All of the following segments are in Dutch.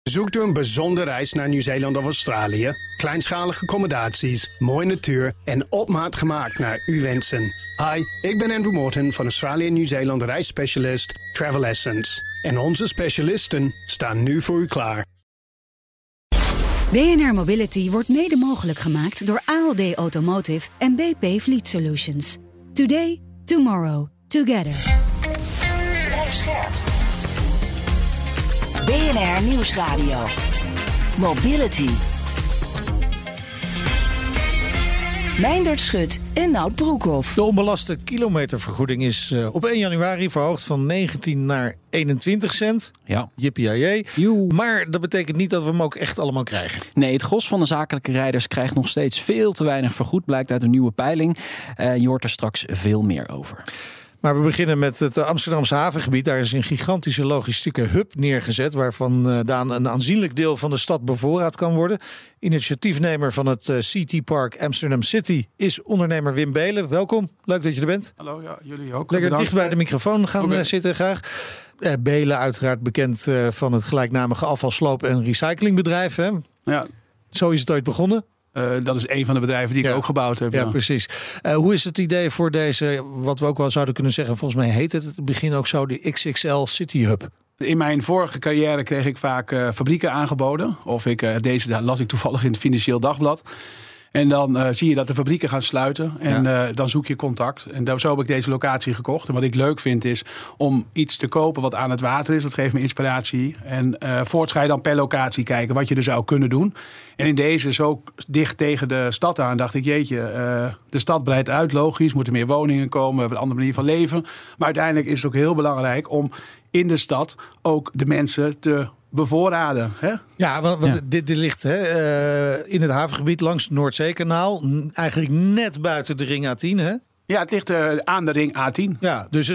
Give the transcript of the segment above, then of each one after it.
Zoekt u een bijzondere reis naar Nieuw-Zeeland of Australië? Kleinschalige accommodaties, mooie natuur en op maat gemaakt naar uw wensen. Hi, ik ben Andrew Morton van Australië en Nieuw-Zeeland reisspecialist Travel Essence. En onze specialisten staan nu voor u klaar. BNR Mobility wordt mede mogelijk gemaakt door ALD Automotive en BP Fleet Solutions. Today, tomorrow, together. Blijf scherp. BNR Nieuwsradio. Mobility. Meindert Schut en Nout Broekhoff. De onbelaste kilometervergoeding is op 1 januari verhoogd van 19 naar 21 cent. Ja. Jippie. Maar dat betekent niet dat we hem ook echt allemaal krijgen. Nee, het gros van de zakelijke rijders krijgt nog steeds veel te weinig vergoed, blijkt uit een nieuwe peiling. Je hoort er straks veel meer over. Maar we beginnen met het Amsterdamse havengebied. Daar is een gigantische logistieke hub neergezet, waarvan een aanzienlijk deel van de stad bevoorraad kan worden. Initiatiefnemer van het CT Park Amsterdam City is ondernemer Wim Beelen. Welkom, leuk dat je er bent. Hallo, ja, jullie ook. Lekker bedankt. dicht bij de microfoon gaan zitten graag. Beelen uiteraard bekend van het gelijkname afvalsloop- en recyclingbedrijf. Hè? Ja. Zo is het ooit begonnen. Dat is een van de bedrijven die ik ook gebouwd heb. Ja, precies. Hoe is het idee voor deze, wat we ook wel zouden kunnen zeggen, volgens mij heet het begin ook zo, de XXL City Hub? In mijn vorige carrière kreeg ik vaak fabrieken aangeboden. Of deze las ik toevallig in het Financieel Dagblad. En dan zie je dat de fabrieken gaan sluiten. En dan zoek je contact. En zo heb ik deze locatie gekocht. En wat ik leuk vind is om iets te kopen wat aan het water is. Dat geeft me inspiratie. En voorts ga je dan per locatie kijken wat je er zou kunnen doen. En in deze zo dicht tegen de stad aan dacht ik, jeetje, de stad breidt uit, logisch. Moeten meer woningen komen, we hebben een andere manier van leven. Maar uiteindelijk is het ook heel belangrijk om in de stad ook de mensen te bevoorraden. Hè? Ja, want dit ligt in het havengebied langs het Noordzeekanaal. Eigenlijk net buiten de ring A10, hè? Ja, het ligt aan de ring A10. Ja, dus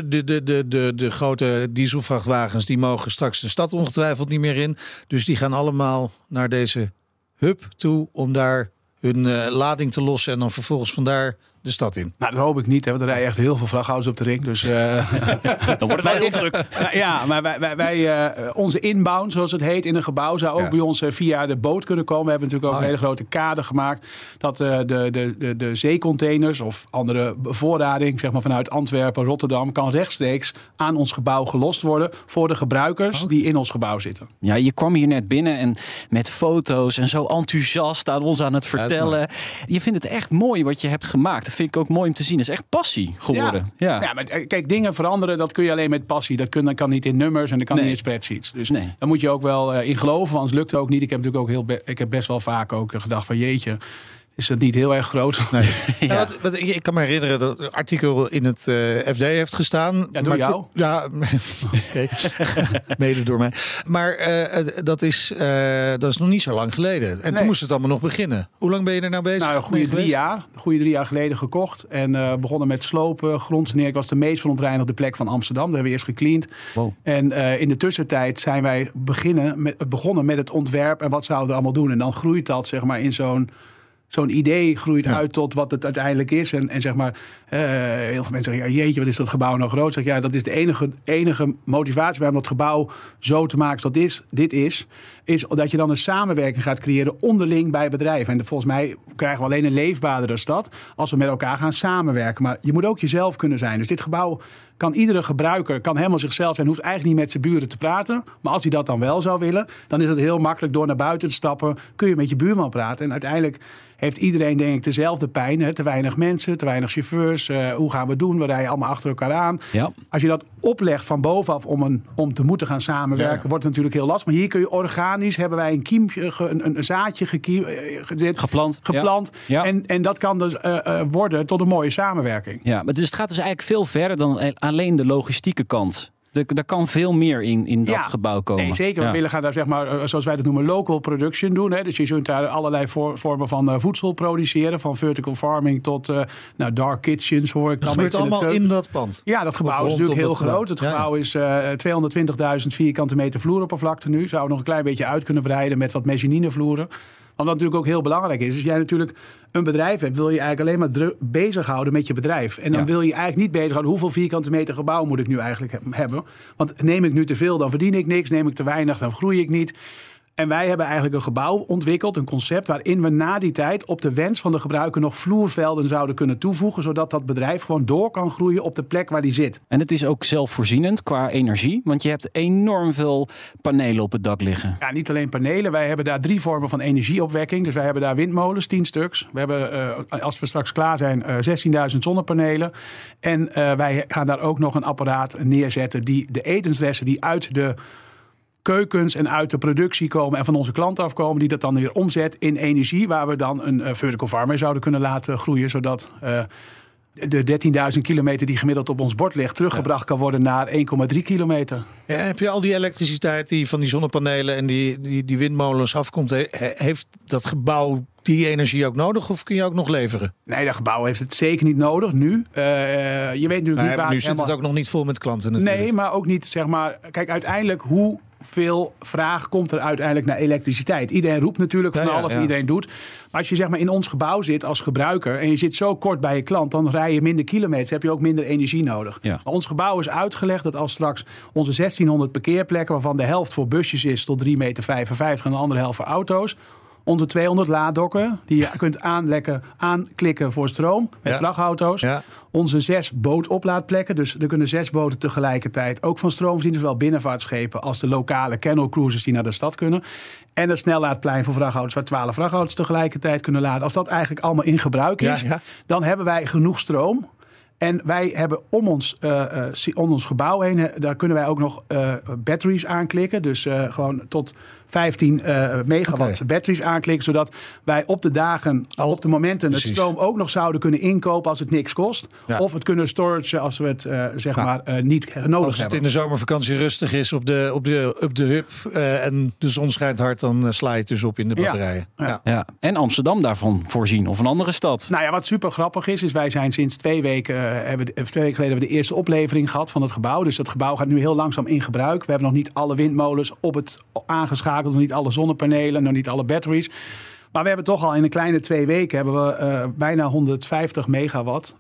de grote dieselvrachtwagens die mogen straks de stad ongetwijfeld niet meer in. Dus die gaan allemaal naar deze hub toe om daar hun lading te lossen en dan vervolgens vandaar de stad in. Nou, dat hoop ik niet, hè, want er rijden echt heel veel vrachthouders op de ring. Dus, dan wordt het wel heel druk. Ja, maar wij onze inbound, zoals het heet, in een gebouw zou ook bij ons via de boot kunnen komen. We hebben natuurlijk ook een hele grote kade gemaakt. Dat de zeecontainers of andere bevoorrading, zeg maar vanuit Antwerpen, Rotterdam, kan rechtstreeks aan ons gebouw gelost worden voor de gebruikers die in ons gebouw zitten. Ja, je kwam hier net binnen en met foto's en zo enthousiast aan ons aan het vertellen. Je vindt het echt mooi wat je hebt gemaakt. Dat vind ik ook mooi om te zien. Dat is echt passie geworden. Ja, maar kijk, dingen veranderen, dat kun je alleen met passie. Dat kan niet in nummers en dat kan niet in spreadsheets. Dus daar moet je ook wel in geloven, anders lukt het ook niet. Ik heb natuurlijk ook ik heb best wel vaak ook gedacht van jeetje, is dat niet heel erg groot? Nee. Ja. Ik kan me herinneren dat een artikel in het FD heeft gestaan. Ja, door jou? Ja, oké. Mede door mij. Maar dat is nog niet zo lang geleden. En toen moest het allemaal nog beginnen. Hoe lang ben je er nou bezig? Nou, een goede 3 jaar. Goede 3 jaar geleden gekocht. En begonnen met slopen, grondsanering. Het was de meest verontreinigde plek van Amsterdam. Daar hebben we eerst gecleaned. Wow. En in de tussentijd zijn wij begonnen met het ontwerp. En wat zouden we allemaal doen? En dan groeit dat zeg maar in zo'n idee groeit uit tot wat het uiteindelijk is. En zeg maar, heel veel mensen zeggen, ja, jeetje, wat is dat gebouw nou groot? Zeg, ja, dat is de enige motivatie waarom dat gebouw zo te maken zoals dit is dat je dan een samenwerking gaat creëren onderling bij bedrijven. En volgens mij krijgen we alleen een leefbaardere stad als we met elkaar gaan samenwerken. Maar je moet ook jezelf kunnen zijn. Dus dit gebouw kan iedere gebruiker helemaal zichzelf zijn. Hoeft eigenlijk niet met zijn buren te praten. Maar als hij dat dan wel zou willen, dan is het heel makkelijk door naar buiten te stappen. Kun je met je buurman praten. En uiteindelijk heeft iedereen denk ik dezelfde pijn. Hè? Te weinig mensen, te weinig chauffeurs. Hoe gaan we het doen? We rijden allemaal achter elkaar aan. Ja. Als je dat oplegt van bovenaf om te moeten gaan samenwerken, wordt het natuurlijk heel lastig. Maar hier kun je organisch, hebben wij een kiempje, een zaadje geplant. Ja. En dat kan dus worden tot een mooie samenwerking. Ja, maar dus het gaat dus eigenlijk veel verder dan alleen de logistieke kant. Er kan veel meer in dat gebouw komen. Nee, zeker. We willen gaan daar, zeg maar, zoals wij dat noemen, local production doen. Hè. Dus je kunt daar allerlei vormen van voedsel produceren. Van vertical farming tot dark kitchens, hoor ik. Dat gebeurt allemaal in dat pand? Ja, dat gebouw is natuurlijk heel groot. Het gebouw is 220.000 vierkante meter vloeroppervlakte nu. Zou nog een klein beetje uit kunnen breiden met wat mezzaninevloeren. Want wat natuurlijk ook heel belangrijk is. Als jij natuurlijk een bedrijf hebt, wil je eigenlijk alleen maar bezighouden met je bedrijf. En dan wil je eigenlijk niet bezighouden, hoeveel vierkante meter gebouw moet ik nu eigenlijk hebben. Want neem ik nu te veel, dan verdien ik niks. Neem ik te weinig, dan groei ik niet. En wij hebben eigenlijk een gebouw ontwikkeld, een concept waarin we na die tijd op de wens van de gebruiker nog vloervelden zouden kunnen toevoegen, zodat dat bedrijf gewoon door kan groeien op de plek waar die zit. En het is ook zelfvoorzienend qua energie, want je hebt enorm veel panelen op het dak liggen. Ja, niet alleen panelen. Wij hebben daar 3 vormen van energieopwekking. Dus wij hebben daar windmolens, 10 stuks. We hebben, als we straks klaar zijn, 16.000 zonnepanelen. En wij gaan daar ook nog een apparaat neerzetten die de etensresten die uit de keukens en uit de productie komen en van onze klanten afkomen, die dat dan weer omzet in energie, waar we dan een vertical farm mee zouden kunnen laten groeien, zodat de 13.000 kilometer die gemiddeld op ons bord ligt teruggebracht kan worden naar 1,3 kilometer. Ja, heb je al die elektriciteit die van die zonnepanelen en die windmolens afkomt, heeft dat gebouw die energie ook nodig of kun je ook nog leveren? Nee, dat gebouw heeft het zeker niet nodig nu. Je weet natuurlijk niet waar. Nu zit het ook nog niet vol met klanten natuurlijk. Nee, maar ook niet, zeg maar. Kijk, uiteindelijk hoeveel vraag komt er uiteindelijk naar elektriciteit? Iedereen roept natuurlijk van alles, iedereen doet. Maar als je zeg maar in ons gebouw zit als gebruiker en je zit zo kort bij je klant, dan rij je minder kilometers, heb je ook minder energie nodig. Ja. Maar ons gebouw is uitgelegd dat als straks onze 1600 parkeerplekken, waarvan de helft voor busjes is tot 3,55 meter en de andere helft voor auto's, onze 200 laaddokken die je kunt aanklikken voor stroom met vrachtauto's. Ja. Onze 6 bootoplaadplekken. Dus er kunnen 6 boten tegelijkertijd ook van stroom voorzien. Zowel binnenvaartschepen als de lokale kennel cruises die naar de stad kunnen. En het snellaadplein voor vrachtauto's waar 12 vrachtauto's tegelijkertijd kunnen laden. Als dat eigenlijk allemaal in gebruik is, dan hebben wij genoeg stroom. En wij hebben om ons gebouw heen, daar kunnen wij ook nog batteries aanklikken. Dus gewoon tot 15 megawatt batteries aanklikken. Zodat wij op de dagen, op de momenten het stroom ook nog zouden kunnen inkopen als het niks kost. Ja. Of het kunnen storage als we het niet nodig hebben. Als het in de zomervakantie rustig is op de hub en de zon schijnt hard, dan sla je het dus op in de batterijen. Ja. En Amsterdam daarvan voorzien of een andere stad. Nou ja, wat super grappig is wij zijn sinds 2 weken... 2 weken geleden hebben we de eerste oplevering gehad van het gebouw. Dus dat gebouw gaat nu heel langzaam in gebruik. We hebben nog niet alle windmolens op het aangeschakeld. Nog niet alle zonnepanelen, nog niet alle batteries. Maar we hebben toch al in een kleine 2 weken hebben we bijna 150 megawatt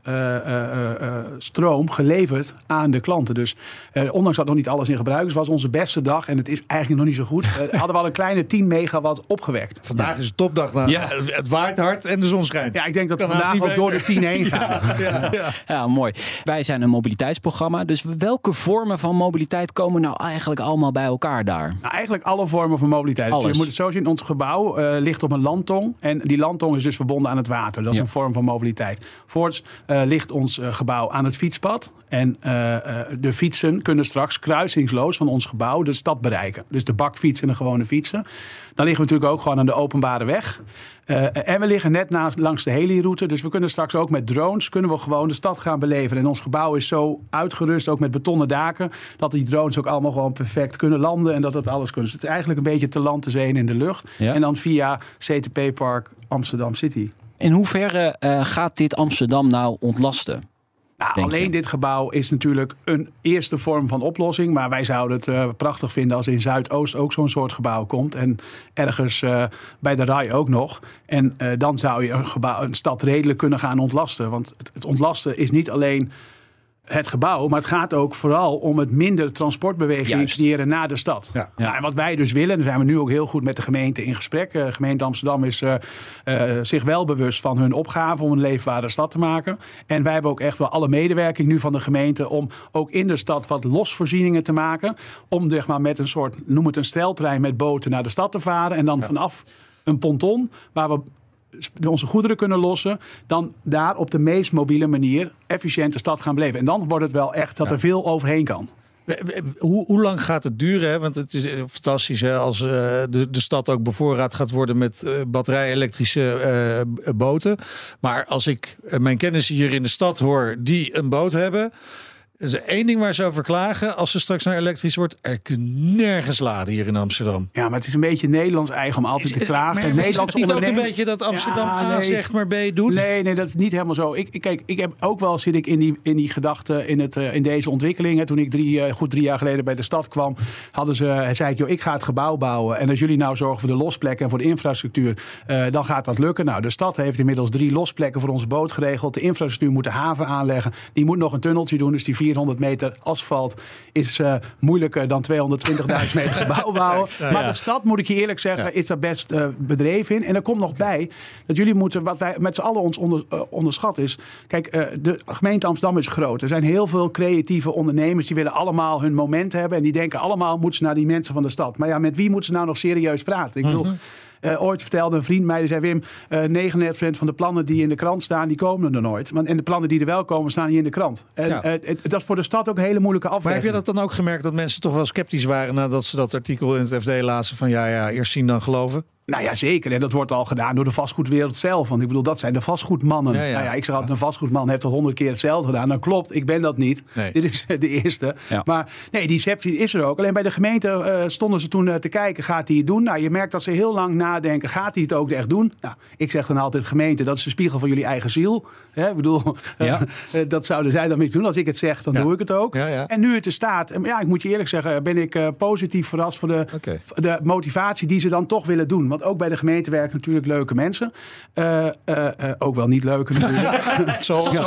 stroom geleverd aan de klanten. Dus ondanks dat nog niet alles in gebruik is, was onze beste dag, en het is eigenlijk nog niet zo goed, hadden we al een kleine 10 megawatt opgewekt. Vandaag is het topdag. Het waait hard en de zon schijnt. Ja, ik denk dat we vandaag ook door de 10 heen gaan. Ja, mooi. Wij zijn een mobiliteitsprogramma. Dus welke vormen van mobiliteit komen nou eigenlijk allemaal bij elkaar daar? Nou, eigenlijk alle vormen van mobiliteit. Dus je moet het zo zien, ons gebouw ligt op een landtong. En die landtong is dus verbonden aan het water. Dat is een vorm van mobiliteit. Voorts ligt ons gebouw aan het fietspad. En de fietsen kunnen straks kruisingsloos van ons gebouw de stad bereiken. Dus de bakfiets en de gewone fietsen. Dan liggen we natuurlijk ook gewoon aan de openbare weg. En we liggen net langs de heliroute. Dus we kunnen straks ook met drones kunnen we gewoon de stad gaan beleven. En ons gebouw is zo uitgerust, ook met betonnen daken, dat die drones ook allemaal gewoon perfect kunnen landen. En dat alles kunnen. Dus het is eigenlijk een beetje te land, te zee en in de lucht. Ja. En dan via CTP Park Amsterdam City. In hoeverre gaat dit Amsterdam nou ontlasten? Nou, alleen dit gebouw is natuurlijk een eerste vorm van oplossing. Maar wij zouden het prachtig vinden als in Zuidoost ook zo'n soort gebouw komt. En ergens bij de RAI ook nog. En dan zou je een stad redelijk kunnen gaan ontlasten. Want het ontlasten is niet alleen het gebouw, maar het gaat ook vooral om het minder transportbeweging creëren naar de stad. Ja. Nou, en wat wij dus willen, daar zijn we nu ook heel goed met de gemeente in gesprek. De gemeente Amsterdam is zich wel bewust van hun opgave om een leefbare stad te maken. En wij hebben ook echt wel alle medewerking nu van de gemeente om ook in de stad wat losvoorzieningen te maken. Om zeg maar, met een soort, noem het een steltrein met boten naar de stad te varen. En dan vanaf een ponton waar we onze goederen kunnen lossen, dan daar op de meest mobiele manier efficiënt de stad gaan beleven. En dan wordt het wel echt dat er veel overheen kan. Hoe lang gaat het duren? Hè? Want het is fantastisch hè? Als de stad ook bevoorraad gaat worden met batterij-elektrische boten. Maar als ik mijn kennissen hier in de stad hoor die een boot hebben, er is één ding waar ze over klagen. Als ze straks naar elektrisch wordt, er kan nergens laden hier in Amsterdam. Ja, maar het is een beetje Nederlands eigen om altijd te klagen. Maar is het niet ook een beetje dat Amsterdam A zegt, maar B doet? Nee, dat is niet helemaal zo. Ik heb ook wel, zit ik in die gedachte in deze ontwikkelingen. Toen ik goed 3 jaar geleden bij de stad kwam, zei ik, ik ga het gebouw bouwen. En als jullie nou zorgen voor de losplekken en voor de infrastructuur, dan gaat dat lukken. Nou, de stad heeft inmiddels 3 losplekken voor onze boot geregeld. De infrastructuur moet de haven aanleggen. Die moet nog een tunneltje doen, dus die 400 meter asfalt is moeilijker dan 220.000 meter gebouw bouwen. Maar de stad, moet ik je eerlijk zeggen, is daar best bedreven in. En er komt nog bij dat jullie moeten, wat wij met z'n allen ons onderschatten is, kijk, de gemeente Amsterdam is groot. Er zijn heel veel creatieve ondernemers die willen allemaal hun moment hebben en die denken allemaal moeten ze naar die mensen van de stad. Maar ja, met wie moeten ze nou nog serieus praten? Ik bedoel, ooit vertelde een vriend mij, die zei Wim, 99% van de plannen die in de krant staan, die komen er nooit. En de plannen die er wel komen, staan niet in de krant. En dat is voor de stad ook een hele moeilijke afweging. Maar heb je dat dan ook gemerkt dat mensen toch wel sceptisch waren nadat ze dat artikel in het FD lazen van eerst zien dan geloven? Nou ja, zeker. En dat wordt al gedaan door de vastgoedwereld zelf. Want ik bedoel, dat zijn de vastgoedmannen. Ja. Ik zeg altijd, een vastgoedman heeft al 100 keer hetzelfde gedaan. Nou klopt, ik ben dat niet. Nee. Dit is de eerste. Ja. Maar nee, die sceptie is er ook. Alleen bij de gemeente stonden ze toen te kijken, gaat hij het doen? Nou, je merkt dat ze heel lang nadenken, gaat hij het ook echt doen? Nou, ik zeg dan altijd, gemeente, dat is de spiegel van jullie eigen ziel. Ik bedoel, dat zouden zij dan niet doen. Als ik het zeg, dan doe ik het ook. Ja. En nu het er staat, ik moet je eerlijk zeggen, ben ik positief verrast voor de motivatie die ze dan toch willen doen. Want ook bij de gemeente werken natuurlijk leuke mensen. Ook wel niet leuke natuurlijk. Zoals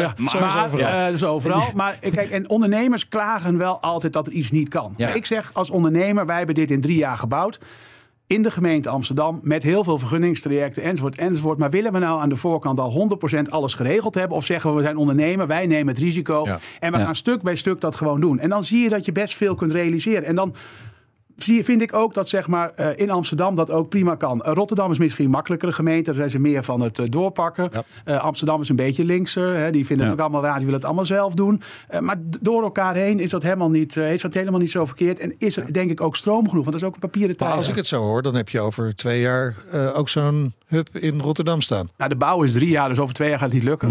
overal. Maar kijk, en ondernemers klagen wel altijd dat er iets niet kan. Ja. Ik zeg als ondernemer, wij hebben dit in 3 jaar gebouwd. In de gemeente Amsterdam, met heel veel vergunningstrajecten enzovoort. Maar willen we nou aan de voorkant al 100% alles geregeld hebben? Of zeggen we zijn ondernemer, wij nemen het risico. Ja. En we gaan stuk bij stuk dat gewoon doen. En dan zie je dat je best veel kunt realiseren. En dan vind ik ook dat zeg maar in Amsterdam dat ook prima kan. Rotterdam is misschien een makkelijkere gemeente. Daar zijn ze meer van het doorpakken. Ja. Amsterdam is een beetje linkser. Die vinden het ook allemaal raar. Die willen het allemaal zelf doen. Maar door elkaar heen is dat helemaal niet zo verkeerd. En is er denk ik ook stroom genoeg. Want dat is ook een papieren tijd. Als ik het zo hoor, dan heb je over 2 jaar ook zo'n hub in Rotterdam staan. Nou, de bouw is 3 jaar. Dus over 2 jaar gaat het niet lukken.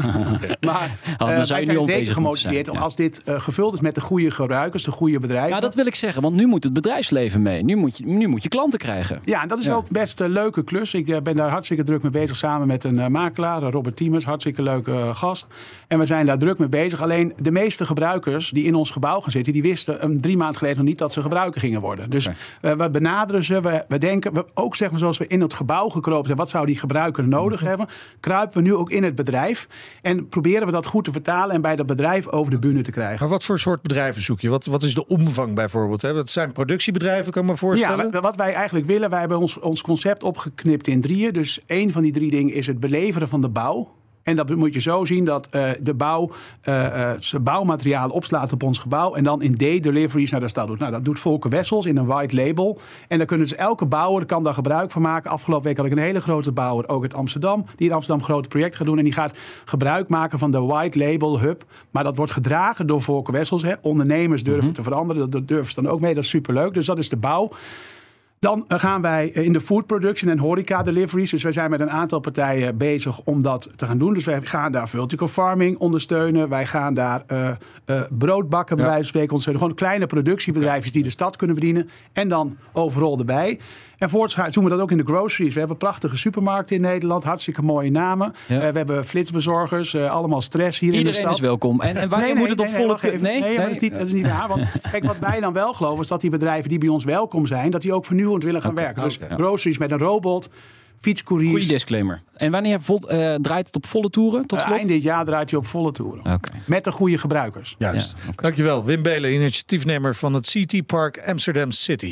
Maar wij zijn zeker gemotiveerd. Als dit gevuld is met de goede gebruikers, de goede bedrijven. Ja, dat wil ik zeggen. Want nu moet het bedrijfsleven mee. Nu moet je klanten krijgen. Ja, en dat is ook best een leuke klus. Ik ben daar hartstikke druk mee bezig samen met een makelaar, Robert Tiemers, hartstikke leuke gast. En we zijn daar druk mee bezig. Alleen de meeste gebruikers die in ons gebouw gaan zitten, die wisten 3 maanden geleden nog niet dat ze gebruiker gingen worden. Dus we benaderen ze, we denken, ook zeg maar zoals we in het gebouw gekropen zijn, wat zou die gebruiker nodig hebben, kruipen we nu ook in het bedrijf en proberen we dat goed te vertalen en bij dat bedrijf over de bühne te krijgen. Maar wat voor soort bedrijven zoek je? Wat is de omvang bijvoorbeeld? Dat zijn productiebedrijven, kan ik me voorstellen? Ja, wat wij eigenlijk willen, wij hebben ons concept opgeknipt in 3. Dus 1 van die 3 dingen is het beleveren van de bouw. En dat moet je zo zien dat de bouw zijn bouwmateriaal opslaat op ons gebouw en dan in deliveries naar de stad doet. Nou, dat doet Volker Wessels in een white label. En dan kunnen dus elke bouwer kan daar gebruik van maken. Afgelopen week had ik een hele grote bouwer, ook uit Amsterdam, die in Amsterdam een groot project gaat doen. En die gaat gebruik maken van de white label hub. Maar dat wordt gedragen door Volker Wessels. Ondernemers durven te veranderen. Dat durven ze dan ook mee. Dat is superleuk. Dus dat is de bouw. Dan gaan wij in de food production en horeca deliveries. Dus wij zijn met een aantal partijen bezig om dat te gaan doen. Dus wij gaan daar vertical farming ondersteunen. Wij gaan daar broodbakken bij wijze van spreken ondersteunen. Gewoon kleine productiebedrijfjes die de stad kunnen bedienen. En dan overal erbij. En voorts doen we dat ook in de groceries. We hebben prachtige supermarkten in Nederland. Hartstikke mooie namen. Ja. We hebben flitsbezorgers. Allemaal stress hier Iedereen in de stad. Iedereen is welkom. En wanneer moet het op volle... Nee, dat is niet waar. Want kijk, wat wij dan wel geloven is dat die bedrijven die bij ons welkom zijn, dat die ook vernieuwend willen gaan werken. Dus groceries met een robot, fietscouriers. Goeie disclaimer. En wanneer draait het op volle toeren? Tot slot? Eind dit jaar draait hij op volle toeren. Okay. Met de goede gebruikers. Juist. Ja, Dankjewel. Wim Beelen, initiatiefnemer van het CT Park Amsterdam City.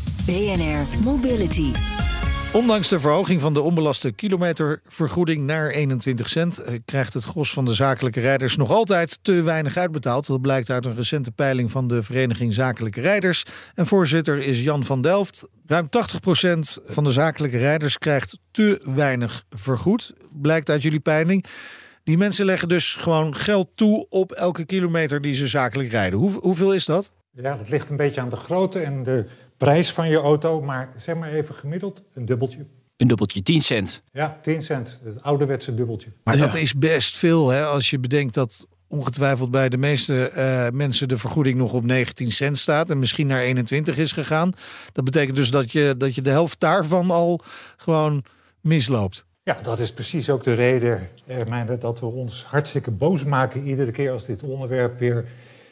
BNR Mobility. Ondanks de verhoging van de onbelaste kilometervergoeding naar 21 cent... krijgt het gros van de zakelijke rijders nog altijd te weinig uitbetaald. Dat blijkt uit een recente peiling van de Vereniging Zakelijke Rijders. En voorzitter is Jan van Delft. Ruim 80% van de zakelijke rijders krijgt te weinig vergoed. Blijkt uit jullie peiling. Die mensen leggen dus gewoon geld toe op elke kilometer die ze zakelijk rijden. Hoeveel is dat? Ja, dat ligt een beetje aan de grootte en de prijs van je auto. Maar zeg maar even gemiddeld een dubbeltje. Een dubbeltje, 10 cent. Ja, 10 cent. Het ouderwetse dubbeltje. Maar dat is best veel, hè? Als je bedenkt dat ongetwijfeld bij de meeste mensen de vergoeding nog op 19 cent staat en misschien naar 21 is gegaan. Dat betekent dus dat je de helft daarvan al gewoon misloopt. Ja, dat is precies ook de reden, dat we ons hartstikke boos maken iedere keer als dit onderwerp weer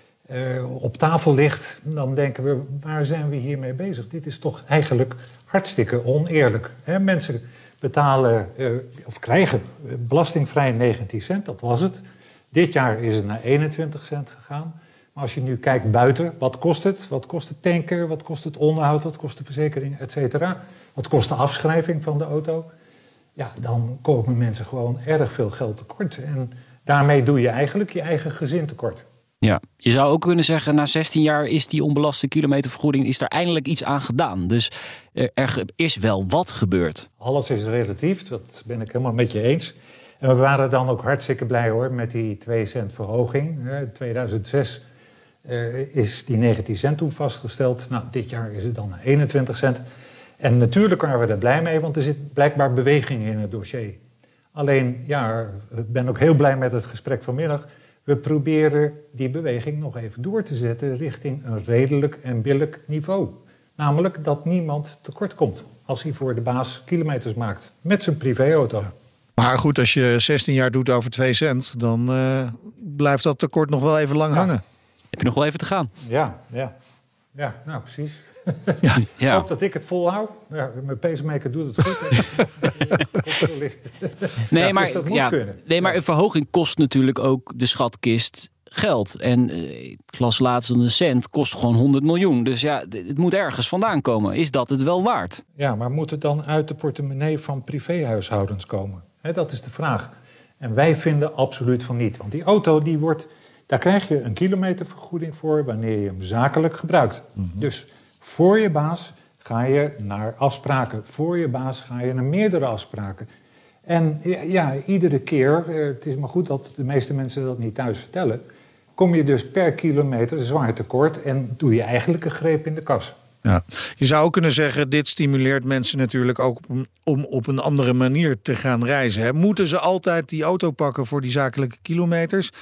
op tafel ligt. Dan denken we, waar zijn we hiermee bezig? Dit is toch eigenlijk hartstikke oneerlijk. Mensen betalen of krijgen belastingvrij 19 cent, dat was het. Dit jaar is het naar 21 cent gegaan. Maar als je nu kijkt buiten, wat kost het? Wat kost het tanken? Wat kost het onderhoud? Wat kost de verzekering? Et cetera. Wat kost de afschrijving van de auto? Ja, dan komen mensen gewoon erg veel geld tekort. En daarmee doe je eigenlijk je eigen gezin tekort. Ja, je zou ook kunnen zeggen, na 16 jaar is die onbelaste kilometervergoeding, is er eindelijk iets aan gedaan. Dus er is wel wat gebeurd. Alles is relatief, dat ben ik helemaal met je eens. En we waren dan ook hartstikke blij hoor met die 2 cent verhoging. In 2006 is die 19 cent toen vastgesteld. Nou, dit jaar is het dan naar 21 cent. En natuurlijk waren we er blij mee, want er zit blijkbaar beweging in het dossier. Alleen, ja, ik ben ook heel blij met het gesprek vanmiddag. We proberen die beweging nog even door te zetten richting een redelijk en billijk niveau. Namelijk dat niemand tekort komt als hij voor de baas kilometers maakt met zijn privéauto. Maar goed, als je 16 jaar doet over 2 cent, dan blijft dat tekort nog wel even lang hangen. Heb je nog wel even te gaan? Ja, nou precies. Ja. Ik hoop dat ik het volhoud. Ja, mijn pacemaker doet het goed. Maar een verhoging kost natuurlijk ook de schatkist geld. En ik las laatst een cent kost gewoon 100 miljoen. Dus ja, het moet ergens vandaan komen. Is dat het wel waard? Ja, maar moet het dan uit de portemonnee van privéhuishoudens komen? Dat is de vraag. En wij vinden absoluut van niet. Want die auto, daar krijg je een kilometervergoeding voor wanneer je hem zakelijk gebruikt. Mm-hmm. Dus voor je baas ga je naar afspraken. Voor je baas ga je naar meerdere afspraken. En ja, iedere keer, het is maar goed dat de meeste mensen dat niet thuis vertellen, kom je dus per kilometer zwaar tekort en doe je eigenlijk een greep in de kas. Ja. Je zou ook kunnen zeggen, dit stimuleert mensen natuurlijk ook om op een andere manier te gaan reizen. Hè? Moeten ze altijd die auto pakken voor die zakelijke kilometers?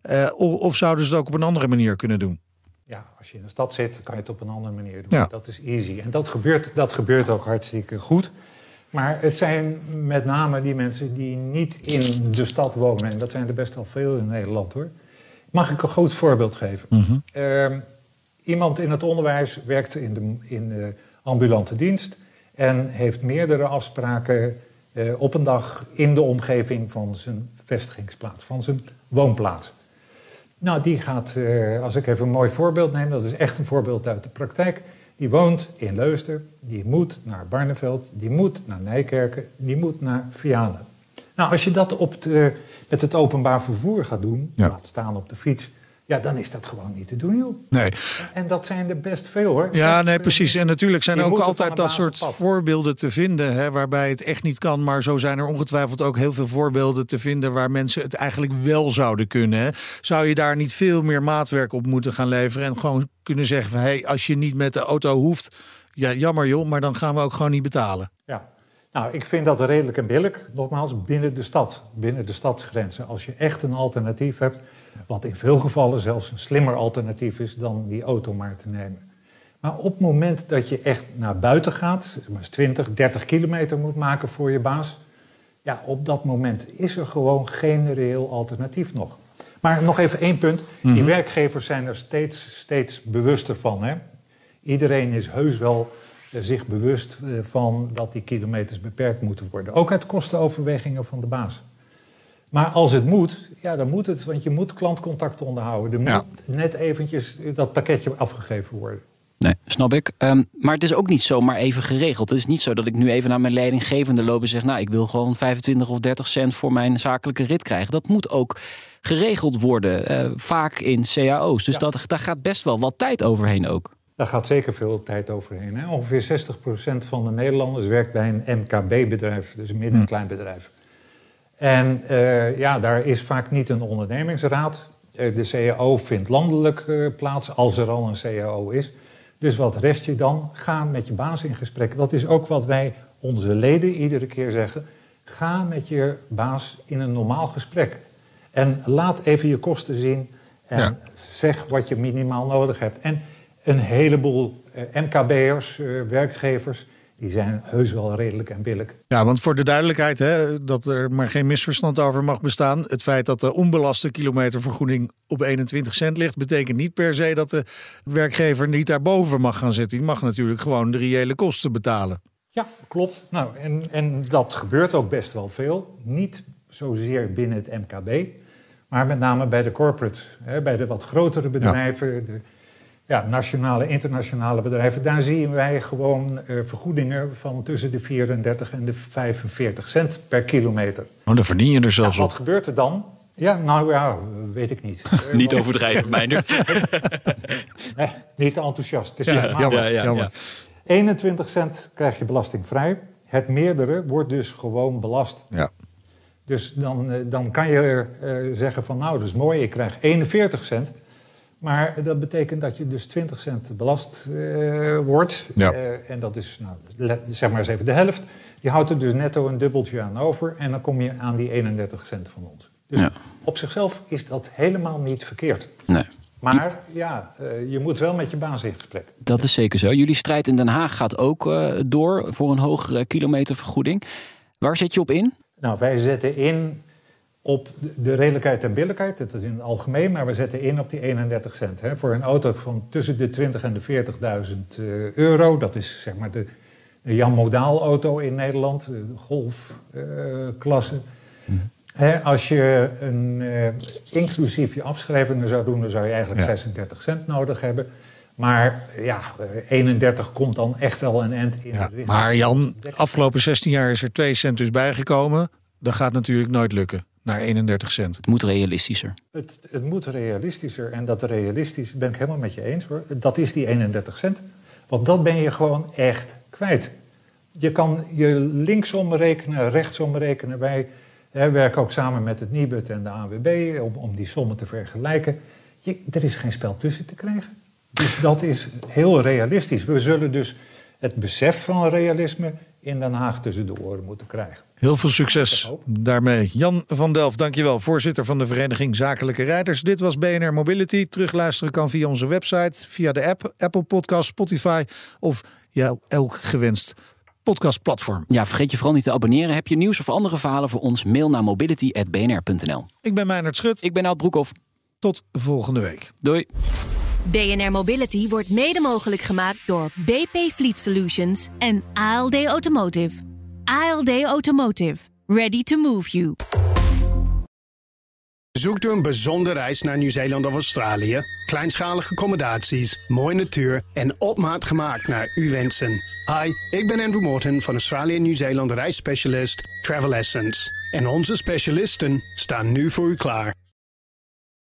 Of zouden ze het ook op een andere manier kunnen doen? Ja, als je in de stad zit, kan je het op een andere manier doen. Ja. Dat is easy. En dat gebeurt ook hartstikke goed. Maar het zijn met name die mensen die niet in de stad wonen. En dat zijn er best wel veel in Nederland hoor. Mag ik een goed voorbeeld geven? Mm-hmm. Iemand in het onderwijs werkt in de ambulante dienst en heeft meerdere afspraken op een dag in de omgeving van zijn vestigingsplaats, van zijn woonplaats. Nou, die gaat, als ik even een mooi voorbeeld neem, dat is echt een voorbeeld uit de praktijk. Die woont in Leusden, die moet naar Barneveld, die moet naar Nijkerken, die moet naar Vianen. Nou, als je dat met het openbaar vervoer gaat doen, laat staan op de fiets, ja, dan is dat gewoon niet te doen, joh. Nee. En dat zijn er best veel, hoor. Ja, nee, precies. En natuurlijk zijn er ook altijd dat soort voorbeelden te vinden, hè, waarbij het echt niet kan. Maar zo zijn er ongetwijfeld ook heel veel voorbeelden te vinden waar mensen het eigenlijk wel zouden kunnen. Hè. Zou je daar niet veel meer maatwerk op moeten gaan leveren en gewoon kunnen zeggen van, hey, als je niet met de auto hoeft, ja, jammer joh, maar dan gaan we ook gewoon niet betalen. Ja. Nou, ik vind dat redelijk en billig. Nogmaals, binnen de stad, binnen de stadsgrenzen. Als je echt een alternatief hebt, wat in veel gevallen zelfs een slimmer alternatief is dan die auto maar te nemen. Maar op het moment dat je echt naar buiten gaat, 20, 30 kilometer moet maken voor je baas, ja, op dat moment is er gewoon geen reëel alternatief nog. Maar nog even 1 punt. Mm-hmm. Die werkgevers zijn er steeds bewuster van. Hè? Iedereen is heus wel zich bewust van dat die kilometers beperkt moeten worden. Ook uit kostenoverwegingen van de baas. Maar als het moet, ja, dan moet het, want je moet klantcontact onderhouden. Er moet net eventjes dat pakketje afgegeven worden. Nee, snap ik. Maar het is ook niet zomaar even geregeld. Het is niet zo dat ik nu even naar mijn leidinggevende loop en zeg, nou, ik wil gewoon 25 of 30 cent voor mijn zakelijke rit krijgen. Dat moet ook geregeld worden, vaak in cao's. Dus daar gaat best wel wat tijd overheen ook. Daar gaat zeker veel tijd overheen. Hè? Ongeveer 60% van de Nederlanders werkt bij een MKB-bedrijf, dus een midden- en kleinbedrijf. En daar is vaak niet een ondernemingsraad. De CAO vindt landelijk plaats, als er al een CAO is. Dus wat rest je dan? Ga met je baas in gesprek. Dat is ook wat wij onze leden iedere keer zeggen. Ga met je baas in een normaal gesprek. En laat even je kosten zien. En zeg wat je minimaal nodig hebt. En een heleboel MKB'ers, werkgevers, die zijn heus wel redelijk en billig. Ja, want voor de duidelijkheid, hè, dat er maar geen misverstand over mag bestaan. Het feit dat de onbelaste kilometervergoeding op 21 cent ligt, betekent niet per se dat de werkgever niet daarboven mag gaan zitten. Die mag natuurlijk gewoon de reële kosten betalen. Ja, klopt. Nou, en dat gebeurt ook best wel veel. Niet zozeer binnen het MKB, Maar met name bij de corporates, bij de wat grotere bedrijven, de nationale, internationale bedrijven, daar zien wij gewoon vergoedingen van tussen de 34 en de 45 cent per kilometer. Oh, dan verdien je er zelfs wat op. gebeurt er dan? Ja, weet ik niet. Niet overdrijven, Meindert. Nee, niet te enthousiast. Het is Jammer. 21 cent krijg je belastingvrij. Het meerdere wordt dus gewoon belast. Ja. Dus dan kan je zeggen van nou, dat is mooi, ik krijg 41 cent. Maar dat betekent dat je dus 20 cent belast wordt. Ja. En dat is, zeg maar eens even de helft. Je houdt er dus netto een dubbeltje aan over. En dan kom je aan die 31 cent van ons. Dus op zichzelf is dat helemaal niet verkeerd. Nee. Maar je moet wel met je baas in gesprek. Dat is zeker zo. Jullie strijd in Den Haag gaat ook door voor een hogere kilometervergoeding. Waar zet je op in? Nou, wij zetten in op de redelijkheid en billijkheid. Dat is in het algemeen, maar we zetten in op die 31 cent. Hè. Voor een auto van tussen de 20.000 en de 40.000 euro. Dat is zeg maar de Jan Modaal auto in Nederland. De golfklasse. Als je inclusief je afschrijvingen zou doen, dan zou je eigenlijk 36 cent nodig hebben. Maar 31 komt dan echt wel een end in. Ja, maar Jan, de afgelopen 16 jaar is er 2 cent dus bijgekomen. Dat gaat natuurlijk nooit lukken, naar 31 cent. Het moet realistischer. Het moet realistischer. En dat realistisch, ben ik helemaal met je eens hoor. Dat is die 31 cent. Want dat ben je gewoon echt kwijt. Je kan je linksom rekenen, rechtsom rekenen. Wij werken ook samen met het Nibud en de ANWB om die sommen te vergelijken. Er is geen spel tussen te krijgen. Dus dat is heel realistisch. We zullen dus het besef van realisme in Den Haag tussen de oren moeten krijgen. Heel veel succes daarmee. Jan van Delft, dankjewel. Voorzitter van de Vereniging Zakelijke Rijders. Dit was BNR Mobility. Terugluisteren kan via onze website, via de app, Apple Podcast, Spotify of elk gewenst podcastplatform. Ja, vergeet je vooral niet te abonneren. Heb je nieuws of andere verhalen voor ons? Mail naar mobility@bnr.nl. Ik ben Meindert Schut. Ik ben Nout Broekhoff. Tot volgende week. Doei. BNR Mobility wordt mede mogelijk gemaakt door BP Fleet Solutions en ALD Automotive. ALD Automotive. Ready to move you. Zoekt u een bijzondere reis naar Nieuw-Zeeland of Australië? Kleinschalige accommodaties, mooie natuur en op maat gemaakt naar uw wensen. Hi, ik ben Andrew Morton van Australië en Nieuw-Zeeland reisspecialist Travel Essence. En onze specialisten staan nu voor u klaar.